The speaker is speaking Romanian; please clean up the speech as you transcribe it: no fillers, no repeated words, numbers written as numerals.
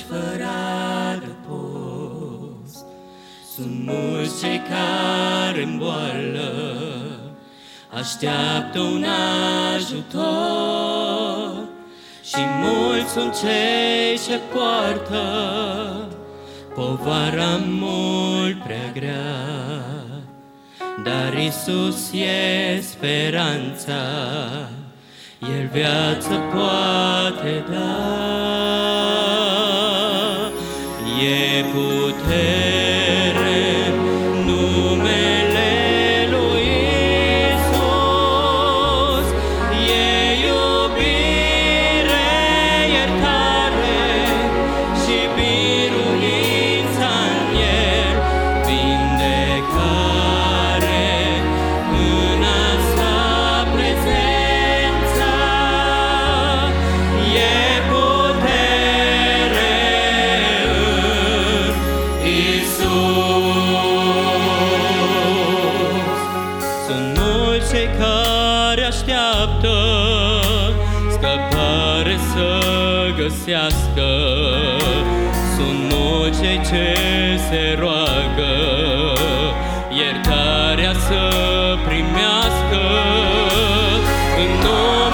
fără adăpost. Sunt mulți cei care în boală așteaptă un ajutor, și mulți sunt cei ce poartă povara mult prea grea. Dar Iisus e speranța, El viață poate da. E putere în numele lui Iisus, e iubire, iertare și biruința în El, vindecare în asta prezența. E putere în Iisus. Sunt mulți cei care așteaptă scăpare să găsească, sunt mulți cei ce se roagă iertarea să primească în noi.